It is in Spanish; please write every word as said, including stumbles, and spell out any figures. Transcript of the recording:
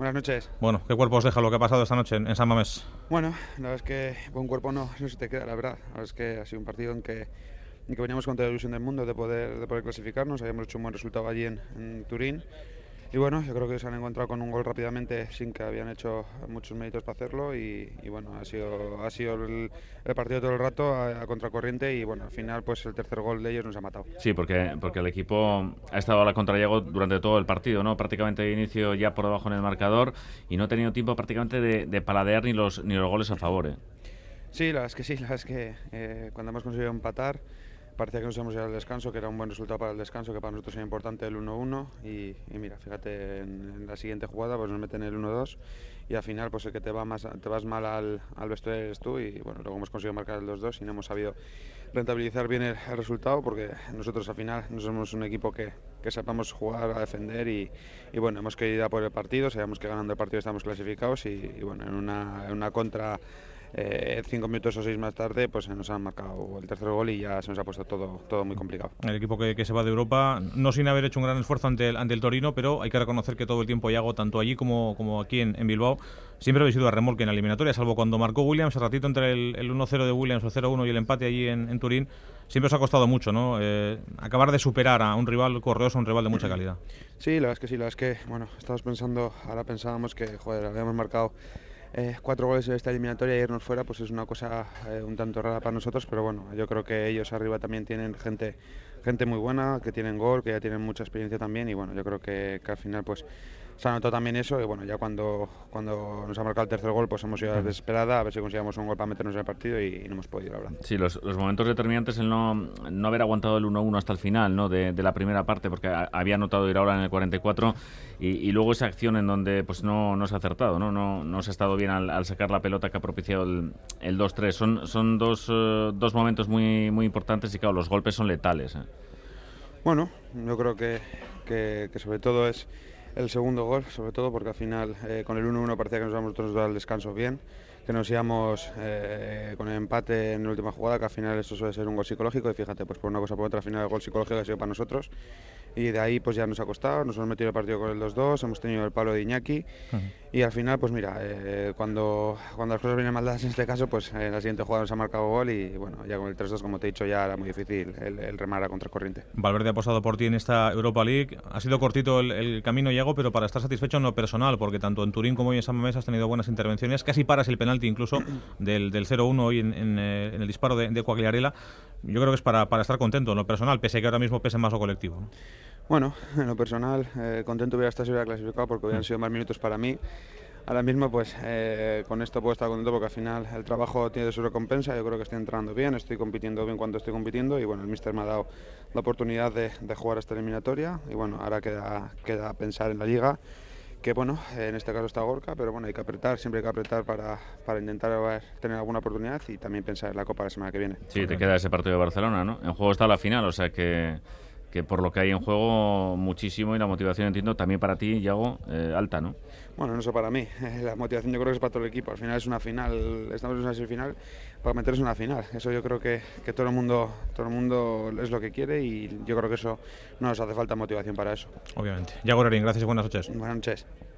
Buenas noches. Bueno, ¿qué cuerpo os deja lo que ha pasado esta noche en, en San Mamés? Bueno, la verdad es que buen cuerpo no, no se te queda, la verdad. La verdad es que ha sido un partido en que, en que veníamos con toda la ilusión del mundo de poder, de poder clasificarnos. Habíamos hecho un buen resultado allí en, en Turín. Y bueno, yo creo que se han encontrado con un gol rápidamente sin que habían hecho muchos méritos para hacerlo y, y bueno, ha sido, ha sido el, el partido todo el rato a, a contracorriente y bueno, al final pues el tercer gol de ellos nos ha matado. Sí, porque, porque el equipo ha estado a la contra Yago durante todo el partido, ¿no? Prácticamente de inicio ya por debajo en el marcador y no ha tenido tiempo prácticamente de, de paladear ni los, ni los goles a favor, ¿eh? Sí, la verdad es que sí, la verdad es que eh, cuando hemos conseguido empatar parecía que nos íbamos a ir al descanso, que era un buen resultado para el descanso, que para nosotros era importante el uno uno y, y mira, fíjate, en, en la siguiente jugada pues nos meten el uno dos y al final pues el que te va más te vas mal al, al vestuario eres tú y bueno, luego hemos conseguido marcar el dos dos y no hemos sabido rentabilizar bien el, el resultado porque nosotros al final no somos un equipo que, que sepamos jugar a defender y, y bueno, hemos querido ir a por el partido, sabíamos que ganando el partido estamos clasificados y, y bueno, en una, en una contra Eh, cinco minutos o seis más tarde pues nos han marcado el tercer gol y ya se nos ha puesto todo, todo muy complicado. El equipo que, que se va de Europa, no sin haber hecho un gran esfuerzo ante el, ante el Torino, pero hay que reconocer que todo el tiempo Yago, tanto allí como, como aquí en, en Bilbao, siempre habéis ido a remolque en la eliminatoria, salvo cuando marcó Williams, el ratito entre el, el uno cero de Williams, el cero uno y el empate allí en, en Turín, siempre os ha costado mucho, ¿no? Eh, acabar de superar a un rival correoso, un rival de mucha calidad. Sí, la verdad es que sí, la verdad es que, bueno, estamos pensando, ahora pensábamos que, joder, habíamos marcado Eh, cuatro goles en esta eliminatoria y irnos fuera pues es una cosa eh, un tanto rara para nosotros, pero bueno, yo creo que ellos arriba también tienen gente gente muy buena, que tienen gol, que ya tienen mucha experiencia también y bueno, yo creo que, que al final pues se ha notado también eso y bueno, ya cuando, cuando nos ha marcado el tercer gol pues hemos ido a la desesperada a ver si conseguíamos un gol para meternos en el partido y, y no hemos podido, la verdad. Sí, los, los momentos determinantes, el no, no haber aguantado el uno uno hasta el final, ¿no? de, de la primera parte, porque a, había anotado ir ahora en el cuarenta y cuatro y, y luego esa acción en donde pues no, no se ha acertado, no, no, no se ha estado bien al, al sacar la pelota que ha propiciado el, el dos tres. Son, son dos, uh, dos momentos muy, muy importantes y claro, los golpes son letales, ¿eh? Bueno, yo creo que, que, que sobre todo es el segundo gol, sobre todo porque al final eh, con el uno uno parecía que nos íbamos nosotros al descanso bien, que nos íbamos eh, con el empate en la última jugada, que al final eso suele ser un gol psicológico y fíjate, pues por una cosa por otra al final el gol psicológico ha sido para nosotros y de ahí pues ya nos ha costado, nos hemos metido el partido con el dos dos, hemos tenido el palo de Iñaki uh-huh. y al final pues mira, eh, cuando, cuando las cosas vienen mal dadas en este caso pues en la siguiente jugada nos ha marcado gol y bueno, ya con el tres dos como te he dicho ya era muy difícil el, el remar a contracorriente. Valverde ha apostado por ti en esta Europa League, ha sido cortito el, el camino Yago, pero para estar satisfecho en lo personal, porque tanto en Turín como hoy en San Mamés has tenido buenas intervenciones, casi paras el penalti incluso del, del cero uno hoy en, en, en el disparo de, de Quagliarella. Yo creo que es para, para estar contento en lo personal, pese a que ahora mismo pese más lo colectivo, ¿no? Bueno, en lo personal, eh, contento hubiera estado si hubiera clasificado porque hubieran sido más minutos para mí. Ahora mismo, pues eh, con esto puedo estar contento porque al final el trabajo tiene su recompensa. Yo creo que estoy entrenando bien, estoy compitiendo bien cuando estoy compitiendo y bueno, el míster me ha dado la oportunidad de, de jugar esta eliminatoria y bueno, ahora queda, queda pensar en la liga. Que bueno, en este caso está Gorka, pero bueno, hay que apretar, siempre hay que apretar para, para intentar ver, tener alguna oportunidad y también pensar en la Copa la semana que viene. Sí, te queda ese partido de Barcelona, ¿no? En juego está la final, o sea que, que por lo que hay en juego muchísimo y la motivación, entiendo, también para ti, Yago, eh, alta, ¿no? Bueno, no solo para mí, la motivación yo creo que es para todo el equipo, al final es una final, estamos en una semifinal para meterse en una final, eso yo creo que, que todo el mundo todo el mundo es lo que quiere y yo creo que eso no nos hace falta motivación para eso. Obviamente. Yago Herrerín, gracias y buenas noches. Buenas noches.